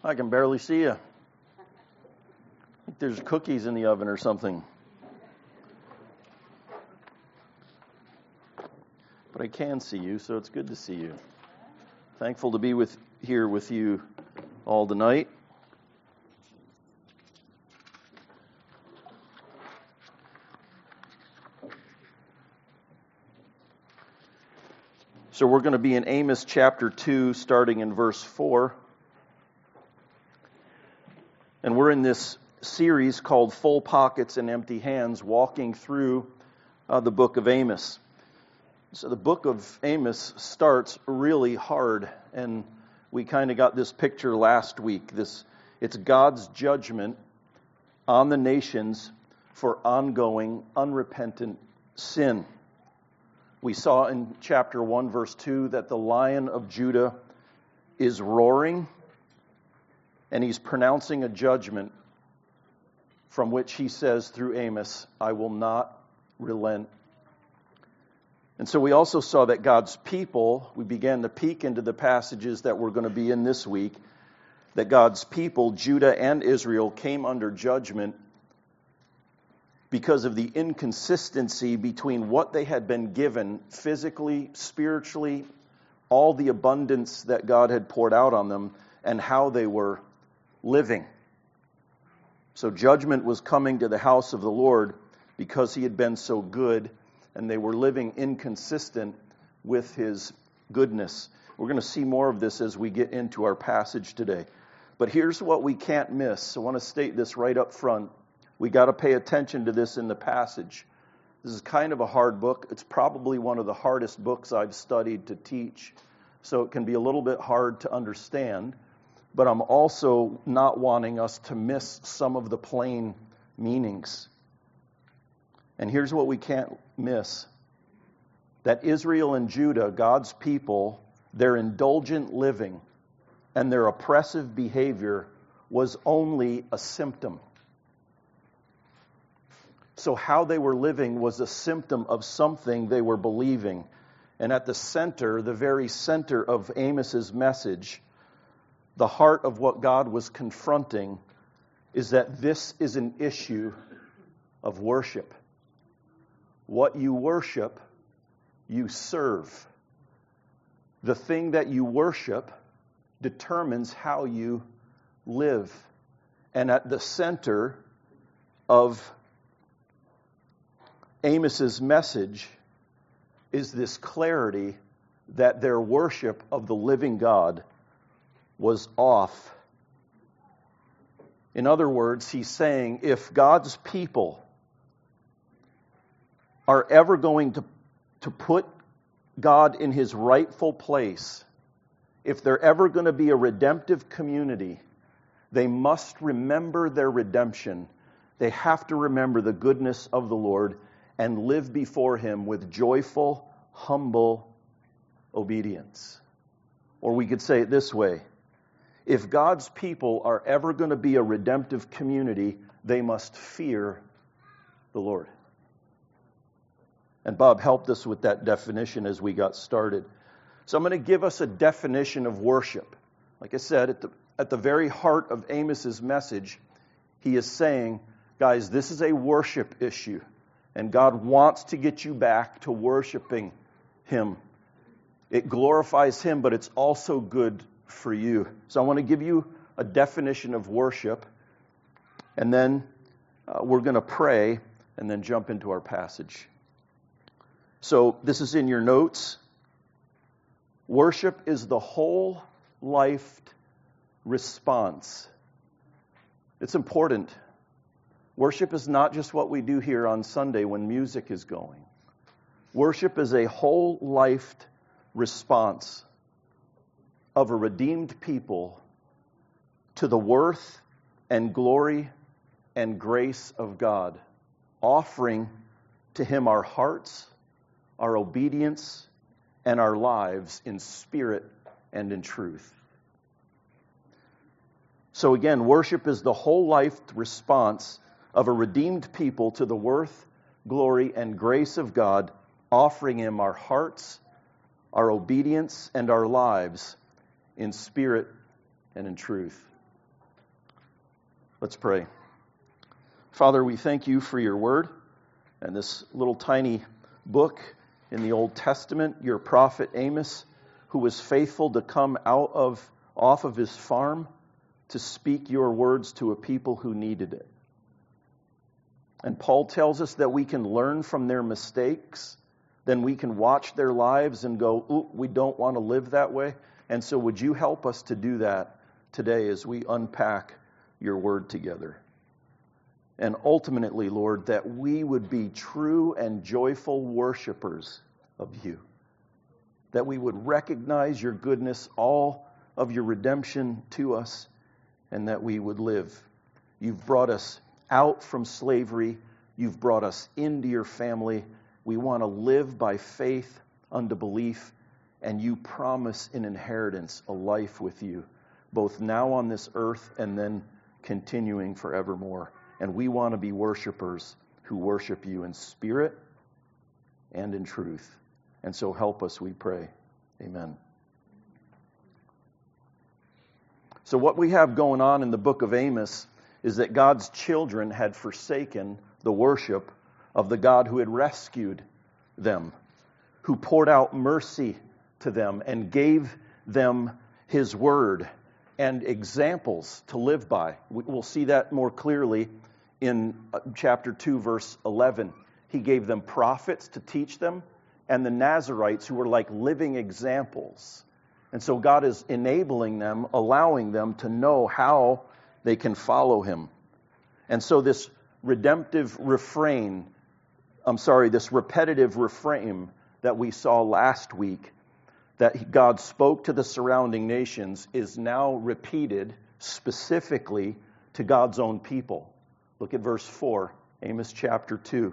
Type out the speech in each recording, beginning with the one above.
I can barely see you. I think there's cookies in the oven or something. But I can see you, so it's good to see you. Thankful to be here with you all tonight. So we're going to be in Amos chapter 2, starting in verse 4. And we're in this series called Full Pockets and Empty Hands, walking through the book of Amos. So the book of Amos starts really hard, and we kind of got this picture last week. It's God's judgment on the nations for ongoing, unrepentant sin. We saw in chapter 1, verse 2, that the Lion of Judah is roaring, and he's pronouncing a judgment from which he says through Amos, I will not relent. And so we also saw that God's people, we began to peek into the passages that we're going to be in this week, that God's people, Judah and Israel, came under judgment because of the inconsistency between what they had been given physically, spiritually, all the abundance that God had poured out on them, and how they were living. So judgment was coming to the house of the Lord because he had been so good, and they were living inconsistent with his goodness. We're going to see more of this as we get into our passage today. But here's what we can't miss. I want to state this right up front. We got to pay attention to this in the passage. This is kind of a hard book. It's probably one of the hardest books I've studied to teach, so it can be a little bit hard to understand. But I'm also not wanting us to miss some of the plain meanings. And here's what we can't miss. That Israel and Judah, God's people, their indulgent living and their oppressive behavior was only a symptom. So how they were living was a symptom of something they were believing. And at the center, the very center of Amos's message, the heart of what God was confronting, is that this is an issue of worship. What you worship, you serve. The thing that you worship determines how you live. And at the center of Amos's message is this clarity that their worship of the living God was off. In other words, he's saying if God's people are ever going to put God in his rightful place, if they're ever going to be a redemptive community, they must remember their redemption. They have to remember the goodness of the Lord and live before him with joyful, humble obedience. Or we could say it this way. If God's people are ever going to be a redemptive community, they must fear the Lord. And Bob helped us with that definition as we got started. So I'm going to give us a definition of worship. Like I said, at the very heart of Amos's message, he is saying, guys, this is a worship issue. And God wants to get you back to worshiping him. It glorifies him, but it's also good for you. So I want to give you a definition of worship. And then we're going to pray and then jump into our passage. So this is in your notes. Worship is the whole life response. It's important. Worship is not just what we do here on Sunday when music is going. Worship is a whole life response of a redeemed people to the worth and glory and grace of God, offering to him our hearts, our obedience, and our lives in spirit and in truth. So again, worship is the whole life response of a redeemed people to the worth, glory, and grace of God, offering him our hearts, our obedience, and our lives in spirit and in truth. Let's pray. Father, we thank you for your word and this little tiny book in the Old Testament, your prophet Amos, who was faithful to come off of his farm to speak your words to a people who needed it. And Paul tells us that we can learn from their mistakes, then we can watch their lives and go, ooh, we don't want to live that way. And so would you help us to do that today as we unpack your word together? And ultimately, Lord, that we would be true and joyful worshipers of you. That we would recognize your goodness, all of your redemption to us, and that we would live. You've brought us out from slavery. You've brought us into your family. We want to live by faith unto belief, and you promise an inheritance, a life with you, both now on this earth and then continuing forevermore. And we want to be worshipers who worship you in spirit and in truth. And so help us, we pray. Amen. So what we have going on in the book of Amos is that God's children had forsaken the worship of the God who had rescued them, who poured out mercy to them and gave them his word and examples to live by. We'll see that more clearly in chapter 2, verse 11. He gave them prophets to teach them and the Nazarites who were like living examples. And so God is enabling them, allowing them to know how they can follow him. And so this repetitive refrain that we saw last week, that God spoke to the surrounding nations, is now repeated specifically to God's own people. Look at verse 4, Amos chapter 2.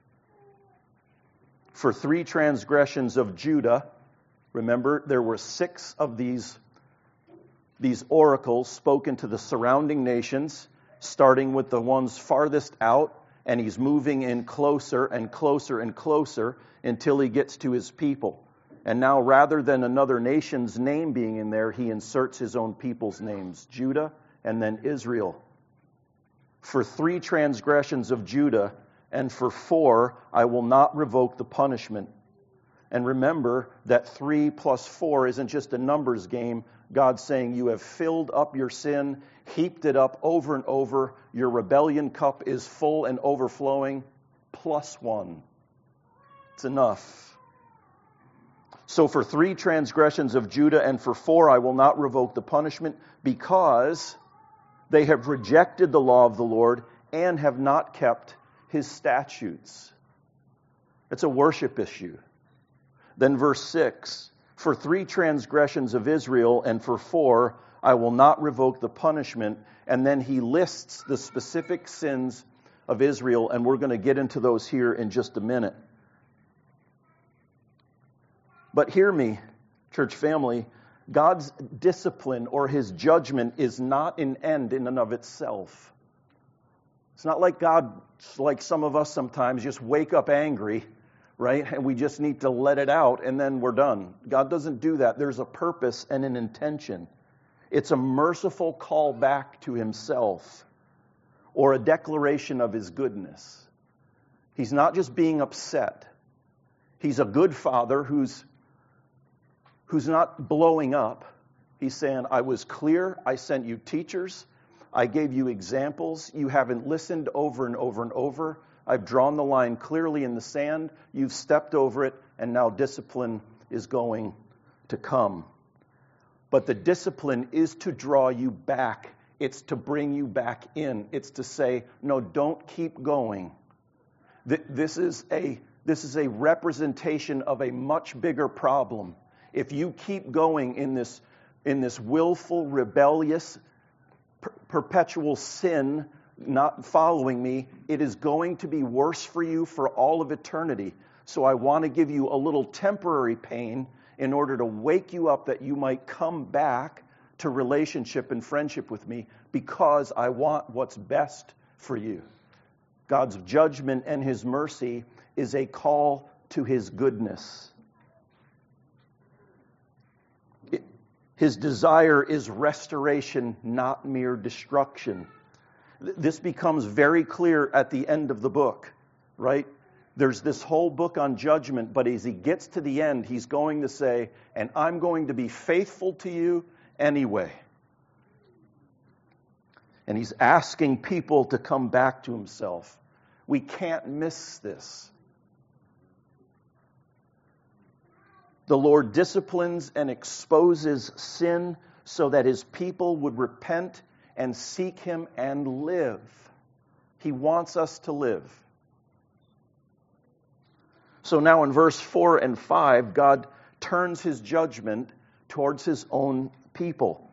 For 3 transgressions of Judah, remember there were 6 of these oracles spoken to the surrounding nations, starting with the ones farthest out, and he's moving in closer and closer and closer until he gets to his people. And now rather than another nation's name being in there, he inserts his own people's names, Judah and then Israel. For 3 transgressions of Judah, and for 4, I will not revoke the punishment. And remember that 3 plus 4 isn't just a numbers game. God's saying, you have filled up your sin, heaped it up over and over. Your rebellion cup is full and overflowing. Plus 1. It's enough. So for 3 transgressions of Judah and for 4, I will not revoke the punishment, because they have rejected the law of the Lord and have not kept his statutes. It's a worship issue. Then verse 6, for 3 transgressions of Israel and for 4, I will not revoke the punishment. And then he lists the specific sins of Israel, and we're going to get into those here in just a minute. But hear me, church family, God's discipline or his judgment is not an end in and of itself. It's not like God, like some of us sometimes, just wake up angry, right? And we just need to let it out and then we're done. God doesn't do that. There's a purpose and an intention. It's a merciful call back to himself or a declaration of his goodness. He's not just being upset. He's a good father who's not blowing up. He's saying, I was clear. I sent you teachers. I gave you examples. You haven't listened over and over and over. I've drawn the line clearly in the sand. You've stepped over it, and now discipline is going to come. But the discipline is to draw you back. It's to bring you back in. It's to say, no, don't keep going. This is a representation of a much bigger problem. If you keep going in this willful, rebellious, perpetual sin, not following me, it is going to be worse for you for all of eternity. So I want to give you a little temporary pain in order to wake you up that you might come back to relationship and friendship with me, because I want what's best for you. God's judgment and his mercy is a call to his goodness. His desire is restoration, not mere destruction. This becomes very clear at the end of the book, right? There's this whole book on judgment, but as he gets to the end, he's going to say, and I'm going to be faithful to you anyway. And he's asking people to come back to himself. We can't miss this. The Lord disciplines and exposes sin so that his people would repent and seek him and live. He wants us to live. So now in verse 4 and 5, God turns his judgment towards his own people.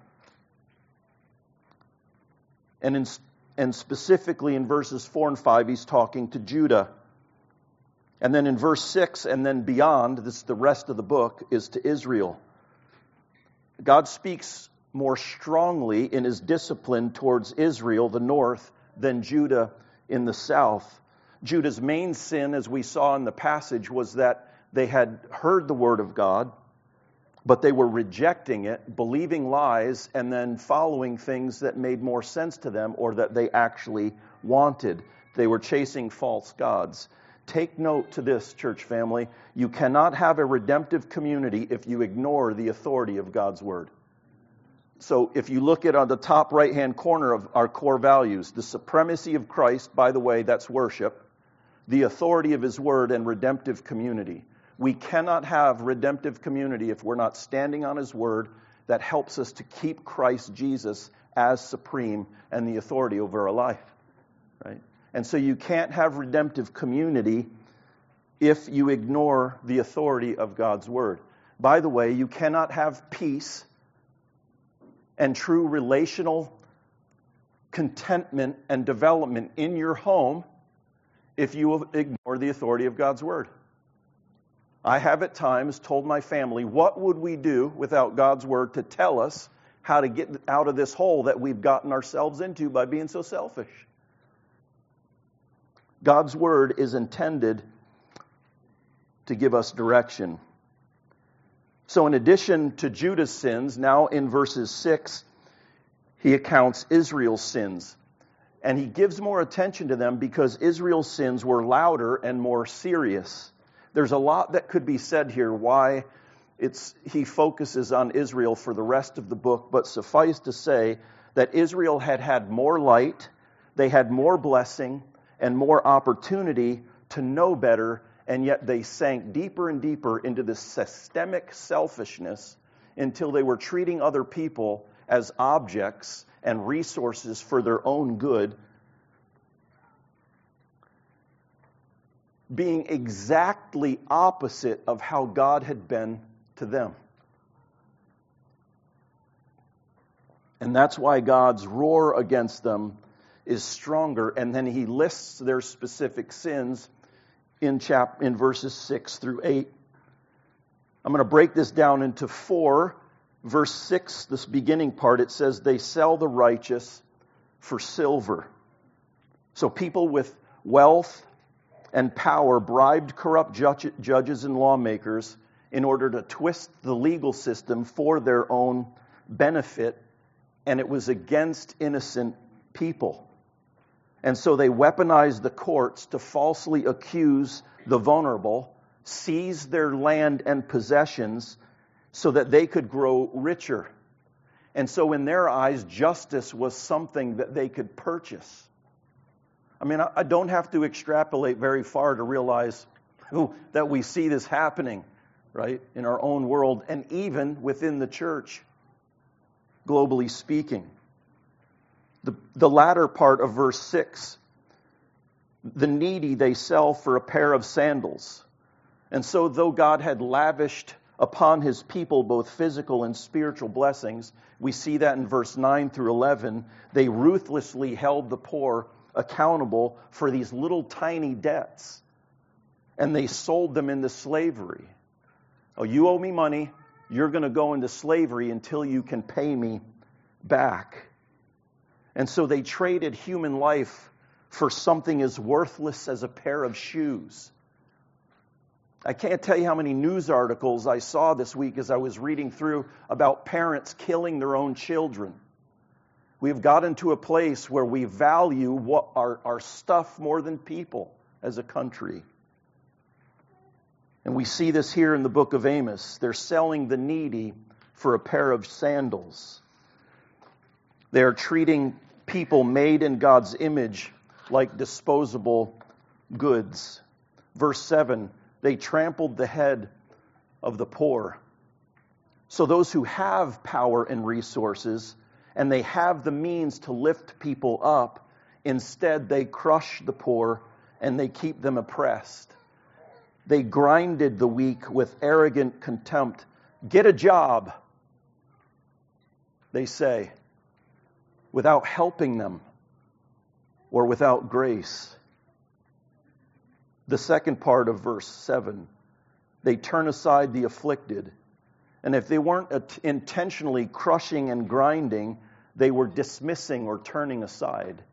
And specifically in verses 4 and 5, he's talking to Judah. And then in verse 6 and then beyond, this is the rest of the book, is to Israel. God speaks more strongly in his discipline towards Israel, the north, than Judah in the south. Judah's main sin, as we saw in the passage, was that they had heard the word of God, but they were rejecting it, believing lies, and then following things that made more sense to them or that they actually wanted. They were chasing false gods. Take note to this, church family. You cannot have a redemptive community if you ignore the authority of God's word. So if you look at on the top right-hand corner of our core values, the supremacy of Christ, by the way, that's worship, the authority of his word, and redemptive community. We cannot have redemptive community if we're not standing on his word that helps us to keep Christ Jesus as supreme and the authority over our life. Right? And so you can't have redemptive community if you ignore the authority of God's word. By the way, you cannot have peace and true relational contentment and development in your home if you ignore the authority of God's word. I have at times told my family, what would we do without God's word to tell us how to get out of this hole that we've gotten ourselves into by being so selfish? God's word is intended to give us direction. So in addition to Judah's sins, now in verses 6, he accounts Israel's sins. And he gives more attention to them because Israel's sins were louder and more serious. There's a lot that could be said here why he focuses on Israel for the rest of the book, but suffice to say that Israel had more light, they had more blessing, and more opportunity to know better, and yet they sank deeper and deeper into this systemic selfishness until they were treating other people as objects and resources for their own good, being exactly opposite of how God had been to them. And that's why God's roar against them is stronger, and then he lists their specific sins in verses 6 through 8. I'm going to break this down into 4. Verse 6, this beginning part, it says, they sell the righteous for silver. So people with wealth and power bribed corrupt judges and lawmakers in order to twist the legal system for their own benefit, and it was against innocent people. And so they weaponized the courts to falsely accuse the vulnerable, seize their land and possessions so that they could grow richer. And so in their eyes, justice was something that they could purchase. I mean, I don't have to extrapolate very far to realize that we see this happening, right, in our own world and even within the church, globally speaking. The latter part of verse 6, the needy they sell for a pair of sandals. And so though God had lavished upon his people both physical and spiritual blessings, we see that in verse 9 through 11, they ruthlessly held the poor accountable for these little tiny debts. And they sold them into slavery. Oh, you owe me money, you're going to go into slavery until you can pay me back. And so they traded human life for something as worthless as a pair of shoes. I can't tell you how many news articles I saw this week as I was reading through about parents killing their own children. We've gotten to a place where we value our stuff more than people as a country. And we see this here in the book of Amos. They're selling the needy for a pair of sandals. They're treating people made in God's image like disposable goods. Verse 7, they trampled the head of the poor. So those who have power and resources, and they have the means to lift people up, instead they crush the poor and they keep them oppressed. They grinded the weak with arrogant contempt. Get a job, they say, without helping them or without grace. The second part of verse 7, they turn aside the afflicted. And if they weren't intentionally crushing and grinding, they were dismissing or turning aside.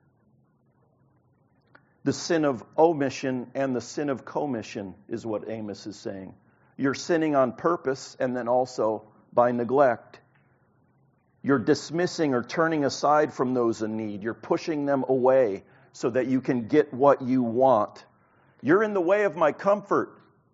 The sin of omission and the sin of commission is what Amos is saying. You're sinning on purpose and then also by neglect. You're dismissing or turning aside from those in need. You're pushing them away so that you can get what you want. You're in the way of my comfort.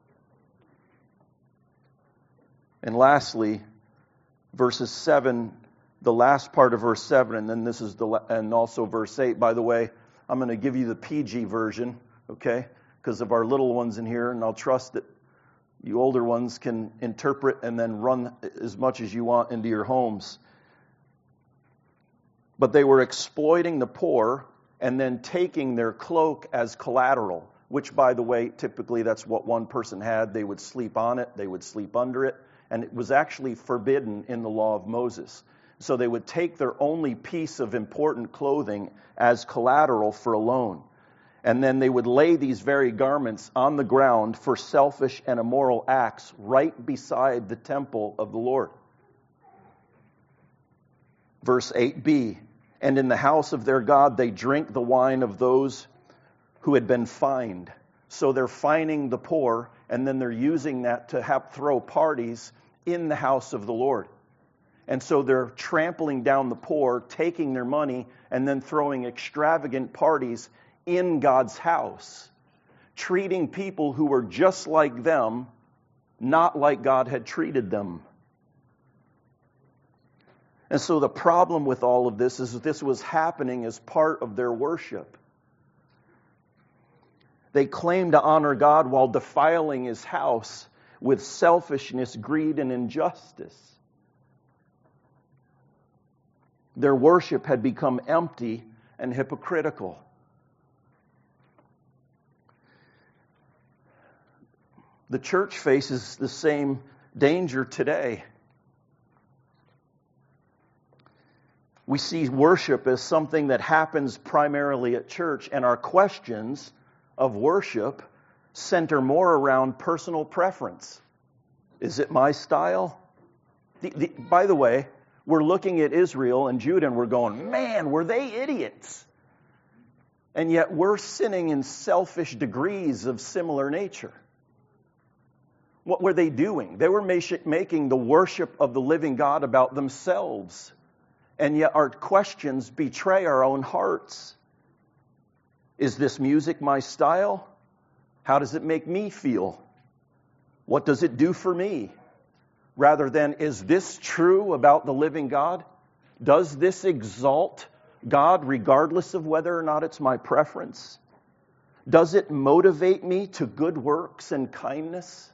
And lastly, verses 7, the last part of verse 7, and then this is and also verse 8. By the way, I'm going to give you the PG version, okay? Because of our little ones in here, and I'll trust that you older ones can interpret and then run as much as you want into your homes. But they were exploiting the poor and then taking their cloak as collateral, which, by the way, typically that's what one person had. They would sleep on it, they would sleep under it, and it was actually forbidden in the law of Moses. So they would take their only piece of important clothing as collateral for a loan. And then they would lay these very garments on the ground for selfish and immoral acts right beside the temple of the Lord. Verse 8b, and in the house of their God they drink the wine of those who had been fined. So they're fining the poor, and then they're using that to throw parties in the house of the Lord. And so they're trampling down the poor, taking their money, and then throwing extravagant parties in God's house, treating people who were just like them, not like God had treated them. And so the problem with all of this is that this was happening as part of their worship. They claim to honor God while defiling His house with selfishness, greed, and injustice. Their worship had become empty and hypocritical. The church faces the same danger today. We see worship as something that happens primarily at church, and our questions of worship center more around personal preference. Is it my style? By the way, we're looking at Israel and Judah and we're going, man, were they idiots? And yet we're sinning in selfish degrees of similar nature. What were they doing? They were making the worship of the living God about themselves. And yet our questions betray our own hearts. Is this music my style? How does it make me feel? What does it do for me? Rather than, is this true about the living God? Does this exalt God regardless of whether or not it's my preference? Does it motivate me to good works and kindness?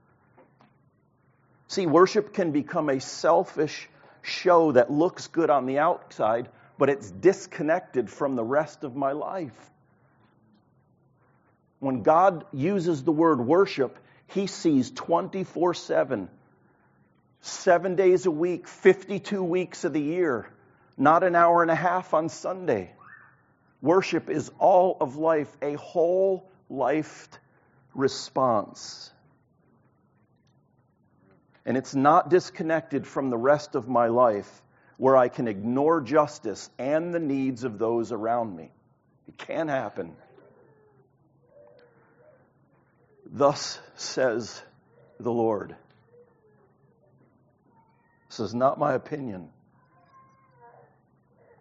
See, worship can become a selfish show that looks good on the outside, but it's disconnected from the rest of my life. When God uses the word worship, He sees 24/7, 7 days a week, 52 weeks of the year, not an hour and a half on Sunday. Worship is all of life, a whole life response. And it's not disconnected from the rest of my life where I can ignore justice and the needs of those around me. It can't happen. Thus says the Lord. This is not my opinion.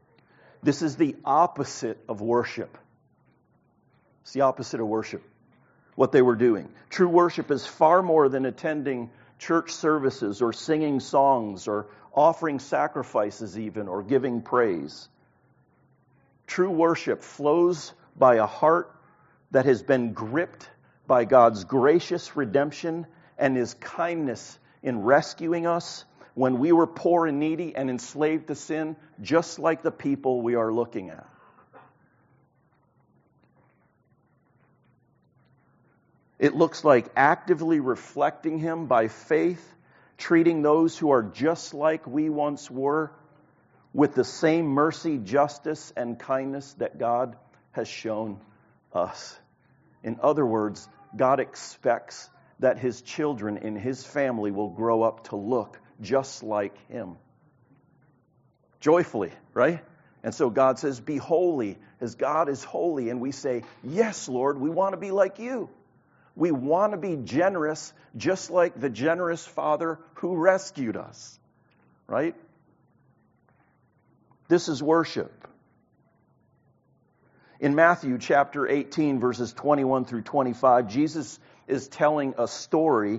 This is the opposite of worship. It's the opposite of worship, what they were doing. True worship is far more than attending church services or singing songs or offering sacrifices even or giving praise. True worship flows by a heart that has been gripped by God's gracious redemption and His kindness in rescuing us when we were poor and needy and enslaved to sin, just like the people we are looking at. It looks like actively reflecting Him by faith, treating those who are just like we once were with the same mercy, justice, and kindness that God has shown us. In other words, God expects that His children in His family will grow up to look just like Him. Joyfully, right? And so God says, be holy as God is holy. And we say, yes, Lord, we want to be like You. We want to be generous, just like the generous Father who rescued us. Right? This is worship. In Matthew chapter 18, verses 21 through 25, Jesus is telling a story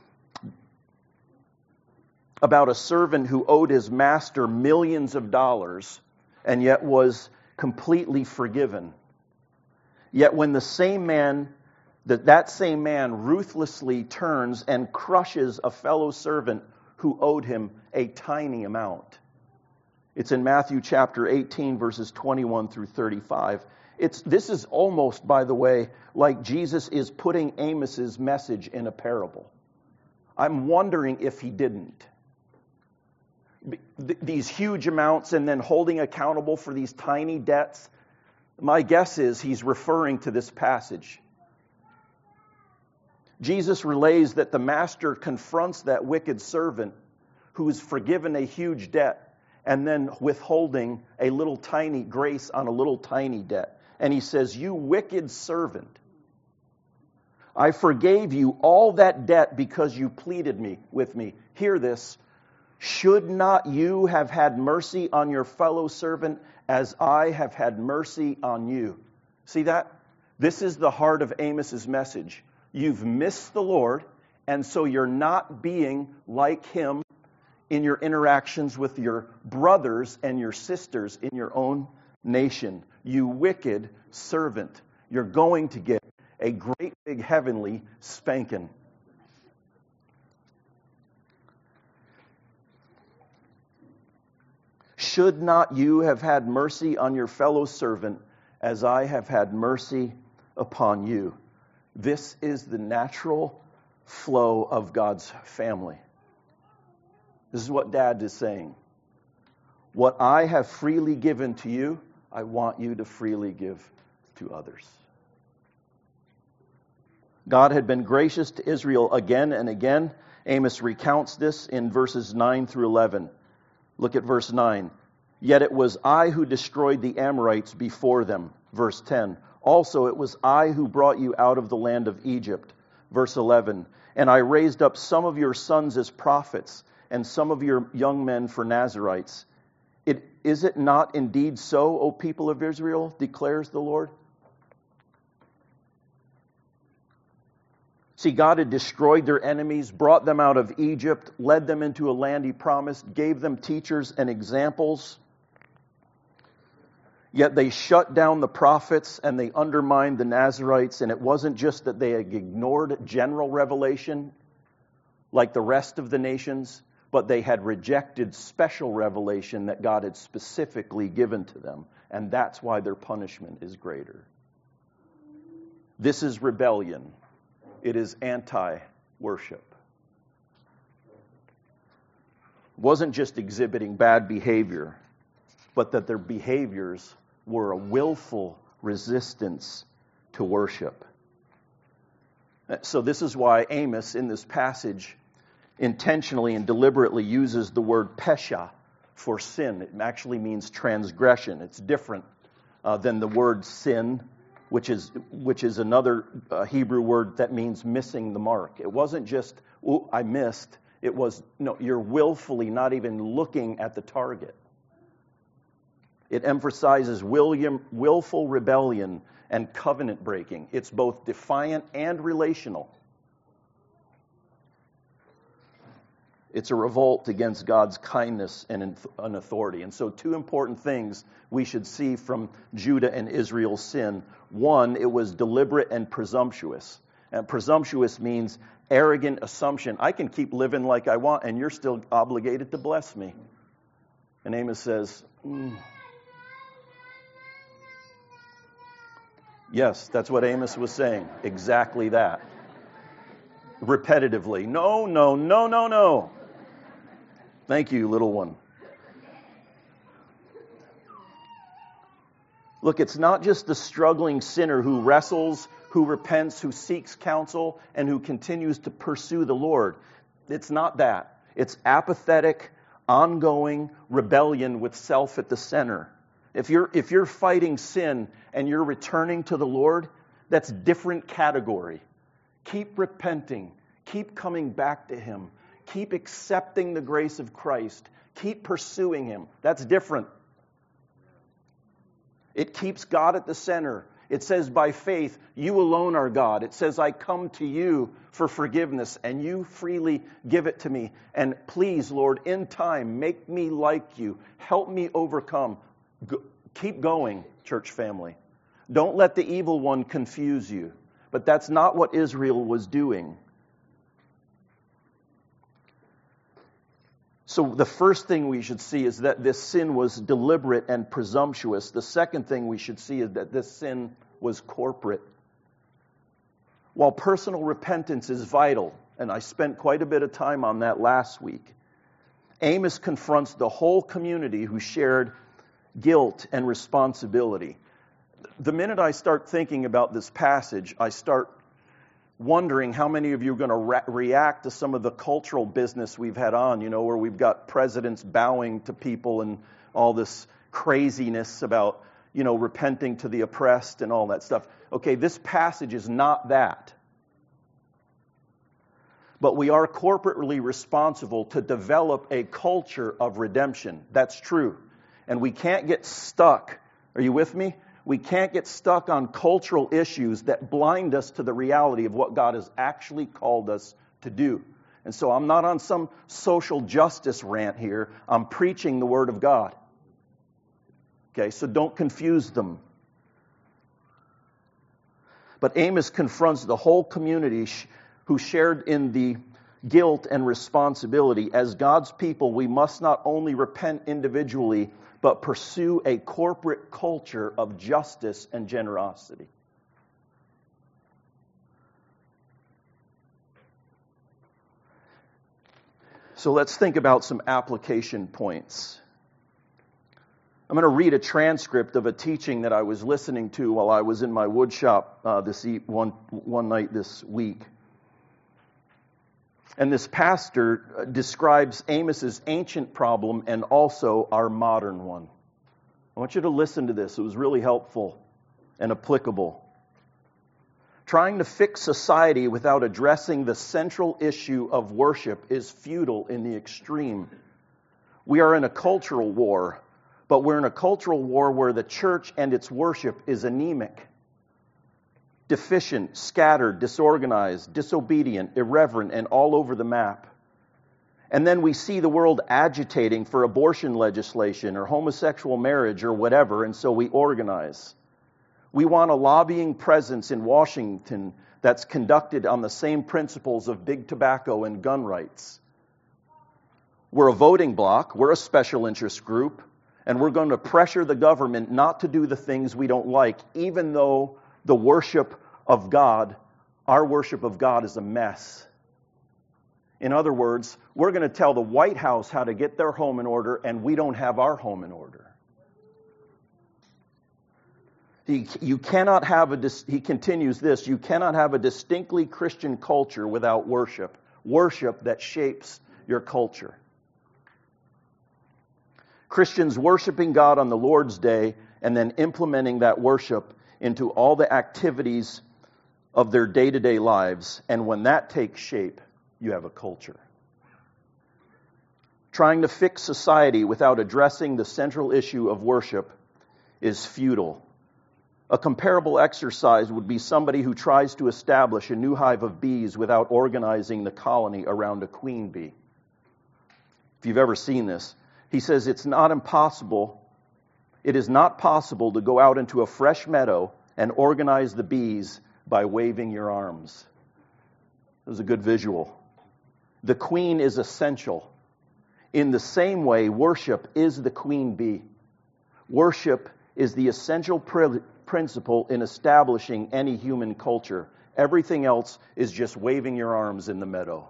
about a servant who owed his master millions of dollars and yet was completely forgiven. Yet when that same man ruthlessly turns and crushes a fellow servant who owed him a tiny amount. It's in Matthew chapter 18, verses 21 through 35. This is almost, by the way, like Jesus is putting Amos's message in a parable. I'm wondering if he didn't. These huge amounts and then holding accountable for these tiny debts. My guess is he's referring to this passage. Jesus relays that the master confronts that wicked servant who is forgiven a huge debt and then withholding a little tiny grace on a little tiny debt. And he says, you wicked servant, I forgave you all that debt because you pleaded with me. Hear this. Should not you have had mercy on your fellow servant as I have had mercy on you? See that? This is the heart of Amos's message. You've missed the Lord, and so you're not being like Him in your interactions with your brothers and your sisters in your own nation. You wicked servant. You're going to get a great big heavenly spanking. Should not you have had mercy on your fellow servant as I have had mercy upon you? This is the natural flow of God's family. This is what Dad is saying. What I have freely given to you, I want you to freely give to others. God had been gracious to Israel again and again. Amos recounts this in verses 9 through 11. Look at verse 9. Yet it was I who destroyed the Amorites before them. Verse 10. Also it was I who brought you out of the land of Egypt. Verse 11. And I raised up some of your sons as prophets, and some of your young men for Nazirites. Is it not indeed so, O people of Israel, declares the Lord? See, God had destroyed their enemies, brought them out of Egypt, led them into a land He promised, gave them teachers and examples. Yet they shut down the prophets and they undermined the Nazirites. And it wasn't just that they had ignored general revelation like the rest of the nations, but they had rejected special revelation that God had specifically given to them. And that's why their punishment is greater. This is rebellion. It is anti-worship. It wasn't just exhibiting bad behavior, but that their behaviors were a willful resistance to worship. So this is why Amos in this passage intentionally and deliberately uses the word pesha for sin. It actually means transgression. It's different than the word sin, which is another Hebrew word that means missing the mark. It wasn't just, "Ooh, I missed." It was, no, you're willfully not even looking at the target. It emphasizes willful rebellion and covenant breaking. It's both defiant and relational. It's a revolt against God's kindness and authority. And so 2 important things we should see from Judah and Israel's sin. One, it was deliberate and presumptuous. And presumptuous means arrogant assumption. I can keep living like I want, and you're still obligated to bless me. And Amos says, Yes, that's what Amos was saying. Exactly that. Repetitively. No, no, no, no, no. Thank you, little one. Look, it's not just the struggling sinner who wrestles, who repents, who seeks counsel, and who continues to pursue the Lord. It's not that. It's apathetic, ongoing rebellion with self at the center. If you're fighting sin and you're returning to the Lord, that's different category. Keep repenting. Keep coming back to Him. Keep accepting the grace of Christ. Keep pursuing Him. That's different. It keeps God at the center. It says, by faith, you alone are God. It says, I come to you for forgiveness, and you freely give it to me. And please, Lord, in time, make me like you. Help me overcome. Keep going, church family. Don't let the evil one confuse you. But that's not what Israel was doing. So the first thing we should see is that this sin was deliberate and presumptuous. The second thing we should see is that this sin was corporate. While personal repentance is vital, and I spent quite a bit of time on that last week, Amos confronts the whole community who shared guilt and responsibility. The minute I start thinking about this passage, I start wondering how many of you are going to react to some of the cultural business we've had on, where we've got presidents bowing to people and all this craziness about, repenting to the oppressed and all that stuff. Okay, this passage is not that. But we are corporately responsible to develop a culture of redemption. That's true. And we can't get stuck. Are you with me? We can't get stuck on cultural issues that blind us to the reality of what God has actually called us to do. And so I'm not on some social justice rant here. I'm preaching the Word of God. Okay, so don't confuse them. But Amos confronts the whole community who shared in the guilt and responsibility. As God's people, we must not only repent individually, but pursue a corporate culture of justice and generosity. So let's think about some application points. I'm going to read a transcript of a teaching that I was listening to while I was in my wood shop one night this week. And this pastor describes Amos's ancient problem and also our modern one. I want you to listen to this. It was really helpful and applicable. Trying to fix society without addressing the central issue of worship is futile in the extreme. We are in a cultural war, but we're in a cultural war where the church and its worship is anemic, deficient, scattered, disorganized, disobedient, irreverent, and all over the map. And then we see the world agitating for abortion legislation or homosexual marriage or whatever, and so we organize. We want a lobbying presence in Washington that's conducted on the same principles of big tobacco and gun rights. We're a voting bloc, we're a special interest group, and we're going to pressure the government not to do the things we don't like, even though the worship of God, our worship of God, is a mess. In other words, we're going to tell the White House how to get their home in order, and we don't have our home in order. You cannot have he continues this, you cannot have a distinctly Christian culture without worship. Worship that shapes your culture. Christians worshiping God on the Lord's Day and then implementing that worship into all the activities of their day-to-day lives. And when that takes shape, you have a culture. Trying to fix society without addressing the central issue of worship is futile. A comparable exercise would be somebody who tries to establish a new hive of bees without organizing the colony around a queen bee. If you've ever seen this, he says it is not possible to go out into a fresh meadow and organize the bees by waving your arms. It was a good visual. The queen is essential. In the same way, worship is the queen bee. Worship is the essential principle in establishing any human culture. Everything else is just waving your arms in the meadow.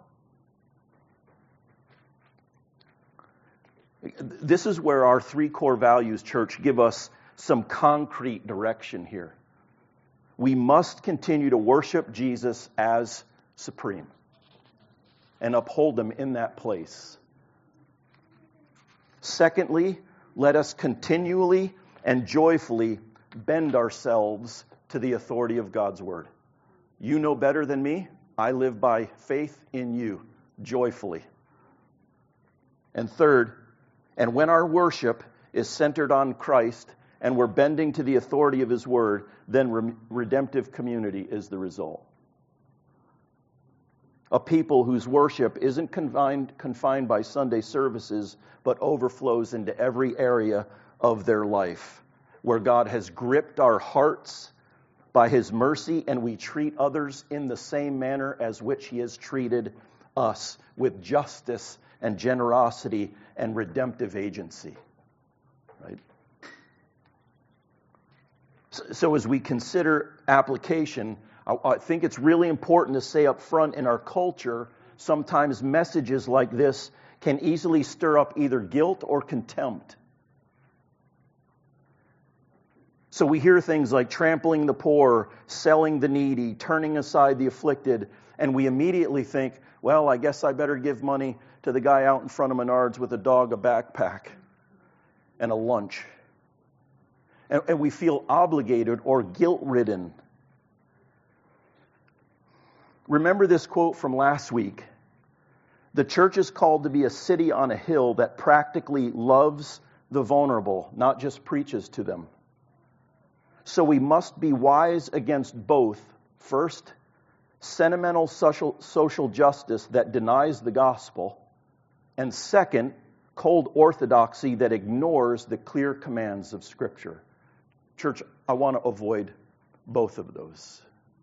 This is where our three core values, church, give us some concrete direction here. We must continue to worship Jesus as supreme and uphold him in that place. Secondly, let us continually and joyfully bend ourselves to the authority of God's word. You know better than me. I live by faith in you, joyfully. And third, and when our worship is centered on Christ and we're bending to the authority of his word, then redemptive community is the result. A people whose worship isn't confined by Sunday services, but overflows into every area of their life, where God has gripped our hearts by his mercy, and we treat others in the same manner as which he has treated us, with justice and generosity and redemptive agency. Right? So as we consider application, I think it's really important to say up front, in our culture, sometimes messages like this can easily stir up either guilt or contempt. So we hear things like trampling the poor, selling the needy, turning aside the afflicted, and we immediately think, well, I guess I better give money to the guy out in front of Menards with a dog, a backpack, and a lunch. And we feel obligated or guilt-ridden. Remember this quote from last week. The church is called to be a city on a hill that practically loves the vulnerable, not just preaches to them. So we must be wise against both. First, sentimental social justice that denies the gospel. And second, cold orthodoxy that ignores the clear commands of Scripture. Church, I want to avoid both of those.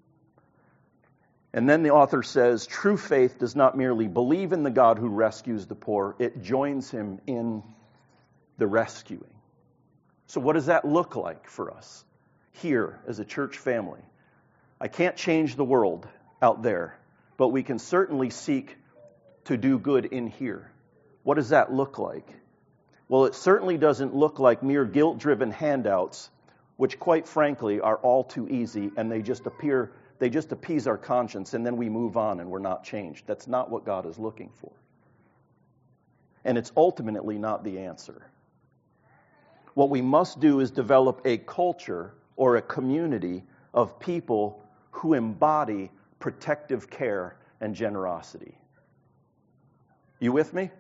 And then the author says, true faith does not merely believe in the God who rescues the poor, it joins him in the rescuing. So what does that look like for us here as a church family? I can't change the world out there, but we can certainly seek to do good in here. What does that look like? Well, it certainly doesn't look like mere guilt-driven handouts, which quite frankly are all too easy, and they just appease our conscience, and then we move on and we're not changed. That's not what God is looking for. And it's ultimately not the answer. What we must do is develop a culture or a community of people who embody protective care and generosity. You with me?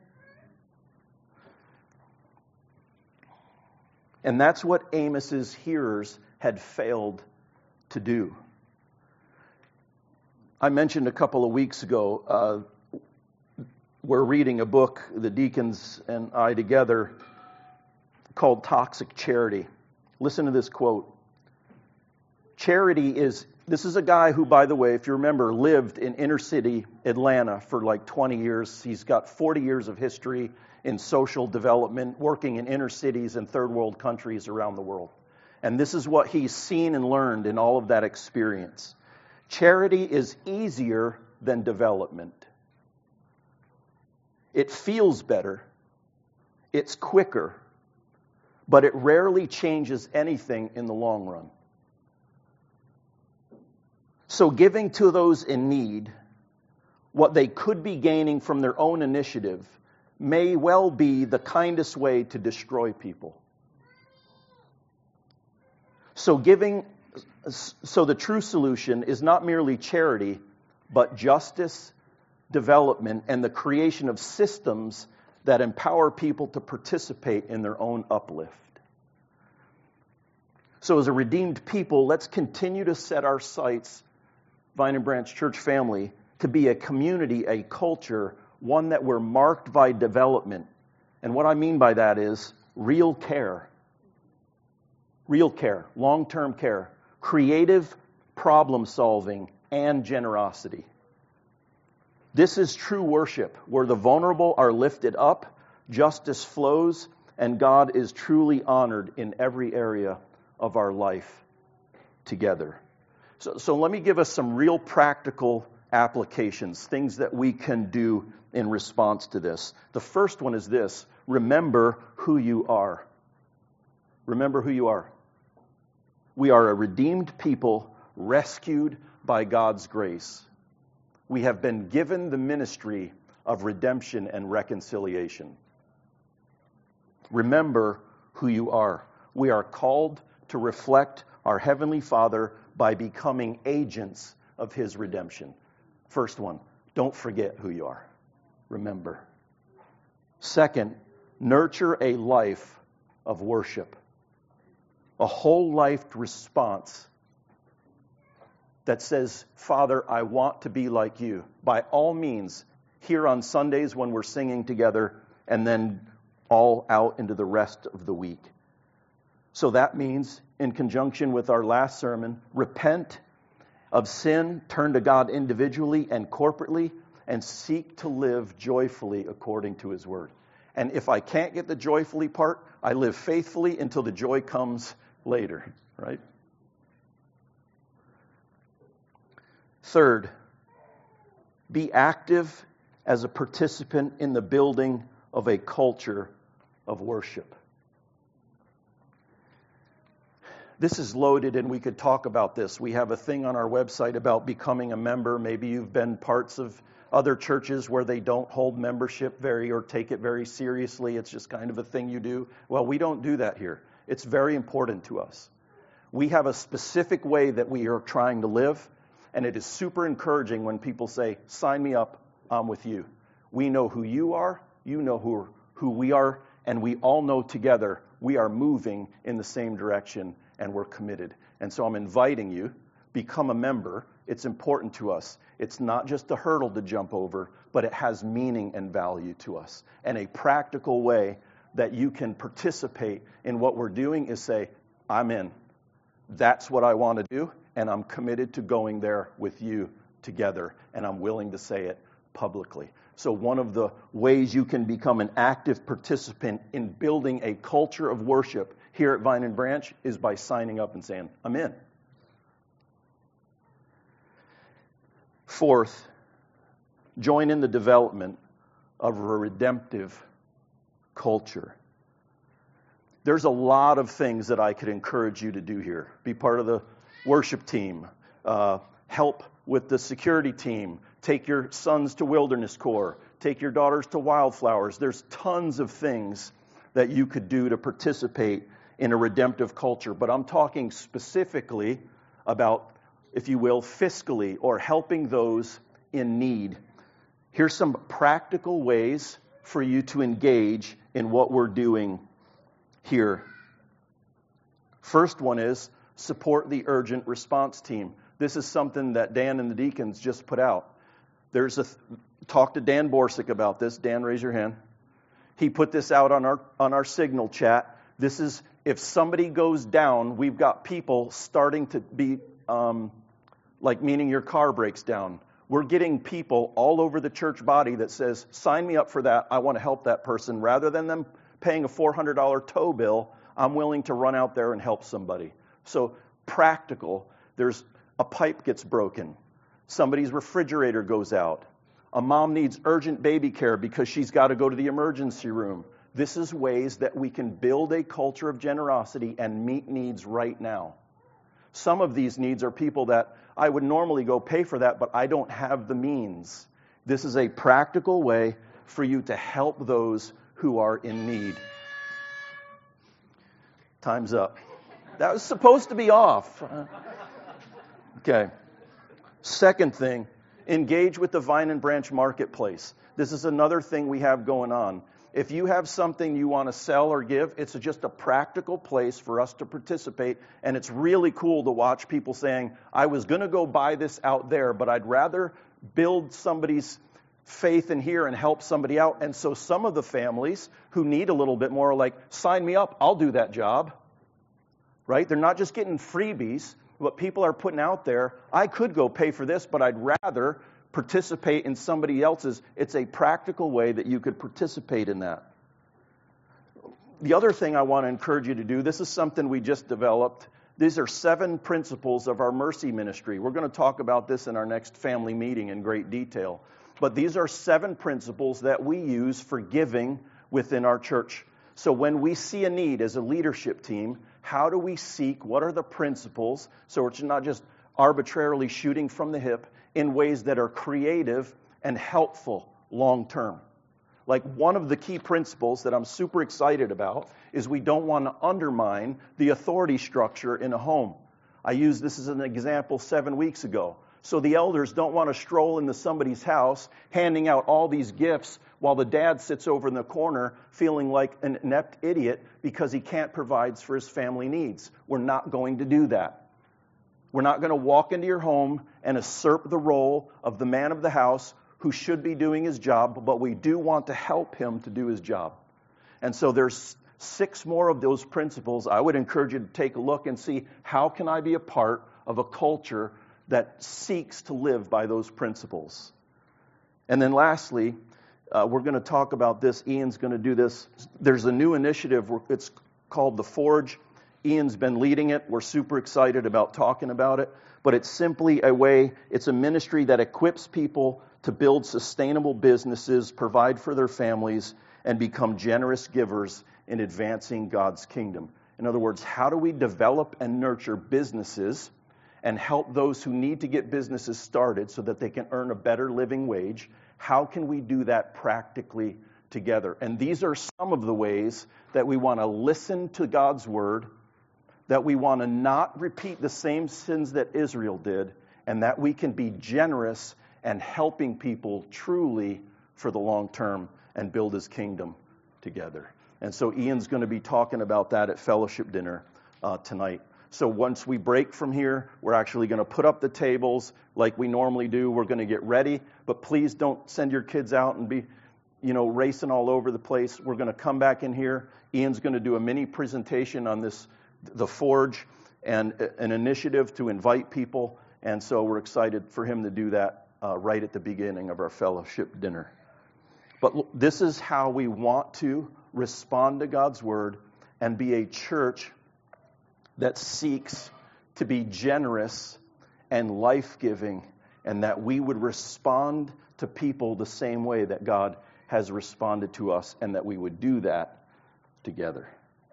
And that's what Amos's hearers had failed to do. I mentioned a couple of weeks ago, we're reading a book, the deacons and I together, called Toxic Charity. Listen to this quote. This is a guy who, by the way, if you remember, lived in inner city Atlanta for like 20 years. He's got 40 years of history in social development, working in inner cities and third world countries around the world. And this is what he's seen and learned in all of that experience. Charity is easier than development. It feels better. It's quicker. But it rarely changes anything in the long run. So giving to those in need what they could be gaining from their own initiative may well be the kindest way to destroy people. So the true solution is not merely charity, but justice, development, and the creation of systems that empower people to participate in their own uplift. So as a redeemed people, let's continue to set our sights, Vine and Branch Church family, to be a community, a culture, one that we're marked by development. And what I mean by that is real care, long-term care, creative problem solving, and generosity. This is true worship, where the vulnerable are lifted up, justice flows, and God is truly honored in every area of our life together. So let me give us some real practical applications, things that we can do in response to this. The first one is this: remember who you are. Remember who you are. We are a redeemed people, rescued by God's grace. We have been given the ministry of redemption and reconciliation. Remember who you are. We are called to reflect our Heavenly Father by becoming agents of His redemption. First one, don't forget who you are. Remember. Second, nurture a life of worship. A whole life response that says, Father, I want to be like you. By all means, here on Sundays when we're singing together, and then all out into the rest of the week. So that means, in conjunction with our last sermon, repent of sin, turn to God individually and corporately, and seek to live joyfully according to His Word. And if I can't get the joyfully part, I live faithfully until the joy comes later, right? Third, be active as a participant in the building of a culture of worship. This is loaded, and we could talk about this. We have a thing on our website about becoming a member. Maybe you've been parts of other churches where they don't hold membership or take it very seriously. It's just kind of a thing you do. Well, we don't do that here. It's very important to us. We have a specific way that we are trying to live, and it is super encouraging when people say, sign me up, I'm with you. We know who you are, you know who we are, and we all know together we are moving in the same direction, and we're committed. And so I'm inviting you, become a member. It's important to us. It's not just a hurdle to jump over, but it has meaning and value to us. And a practical way that you can participate in what we're doing is say, I'm in. That's what I want to do, and I'm committed to going there with you together, and I'm willing to say it publicly. So one of the ways you can become an active participant in building a culture of worship here at Vine and Branch is by signing up and saying, I'm in. Fourth, join in the development of a redemptive culture. There's a lot of things that I could encourage you to do here. Be part of the worship team. Help with the security team. Take your sons to Wilderness Corps. Take your daughters to Wildflowers. There's tons of things that you could do to participate in a redemptive culture. But I'm talking specifically about, if you will, fiscally or helping those in need. Here's some practical ways for you to engage in what we're doing here. First one is support the urgent response team. This is something that Dan and the deacons just put out. Talk to Dan Borsick about this. Dan, raise your hand. He put this out on our Signal chat. This is, if somebody goes down, we've got people starting to be, meaning your car breaks down. We're getting people all over the church body that says, sign me up for that. I want to help that person. Rather than them paying a $400 tow bill, I'm willing to run out there and help somebody. So practical. There's a pipe gets broken. Somebody's refrigerator goes out. A mom needs urgent baby care because she's got to go to the emergency room. This is ways that we can build a culture of generosity and meet needs right now. Some of these needs are people that I would normally go pay for that, but I don't have the means. This is a practical way for you to help those who are in need. Time's up. That was supposed to be off. Okay. Second thing, engage with the Vine and Branch marketplace. This is another thing we have going on. If you have something you want to sell or give, it's just a practical place for us to participate. And it's really cool to watch people saying, I was going to go buy this out there, but I'd rather build somebody's faith in here and help somebody out. And so some of the families who need a little bit more are like, sign me up, I'll do that job. Right? They're not just getting freebies. What people are putting out there, I could go pay for this, but I'd rather participate in somebody else's. It's a practical way that you could participate in that. The other thing I want to encourage you to do, this is something we just developed. These are 7 principles of our mercy ministry. We're going to talk about this in our next family meeting in great detail. But these are 7 principles that we use for giving within our church. So when we see a need as a leadership team, how do we seek? What are the principles? So it's not just arbitrarily shooting from the hip in ways that are creative and helpful long term. Like one of the key principles that I'm super excited about is we don't want to undermine the authority structure in a home. I used this as an example 7 weeks ago. So the elders don't want to stroll into somebody's house handing out all these gifts while the dad sits over in the corner feeling like an inept idiot because he can't provide for his family needs. We're not going to do that. We're not going to walk into your home and usurp the role of the man of the house who should be doing his job, but we do want to help him to do his job. And so there's 6 more of those principles. I would encourage you to take a look and see, how can I be a part of a culture that seeks to live by those principles? And then lastly, we're going to talk about this. Ian's going to do this. There's a new initiative. It's called The Forge. Ian's been leading it. We're super excited about talking about it. But it's simply a way, it's a ministry that equips people to build sustainable businesses, provide for their families, and become generous givers in advancing God's kingdom. In other words, how do we develop and nurture businesses and help those who need to get businesses started so that they can earn a better living wage? How can we do that practically together? And these are some of the ways that we want to listen to God's word, that we want to not repeat the same sins that Israel did, and that we can be generous and helping people truly for the long term and build his kingdom together. And so Ian's going to be talking about that at fellowship dinner tonight. So once we break from here, we're actually going to put up the tables like we normally do. We're going to get ready, but please don't send your kids out and be, racing all over the place. We're going to come back in here. Ian's going to do a mini presentation on this, The Forge, and an initiative to invite people. And so we're excited for him to do that right at the beginning of our fellowship dinner. But this is how we want to respond to God's word and be a church that seeks to be generous and life-giving, and that we would respond to people the same way that God has responded to us, and that we would do that together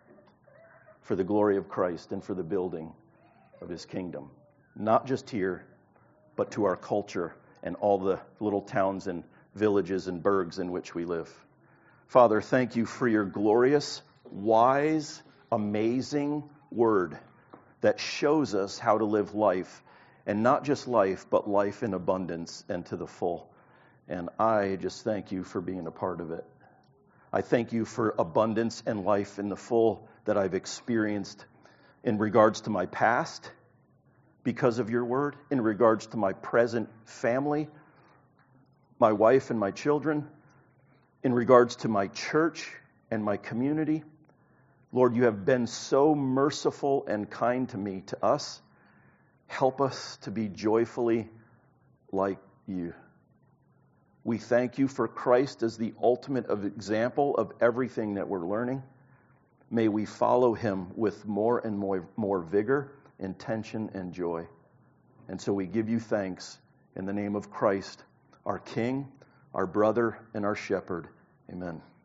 for the glory of Christ and for the building of his kingdom. Not just here, but to our culture and all the little towns and villages and burgs in which we live. Father, thank you for your glorious, wise, amazing word that shows us how to live life, and not just life, but life in abundance and to the full. And I just thank you for being a part of it. I thank you for abundance and life in the full that I've experienced in regards to my past because of your word, in regards to my present family, my wife and my children, in regards to my church and my community. Lord, you have been so merciful and kind to me, to us. Help us to be joyfully like you. We thank you for Christ as the ultimate example of everything that we're learning. May we follow him with more and more vigor, intention, and joy. And so we give you thanks in the name of Christ, our King, our brother, and our shepherd. Amen.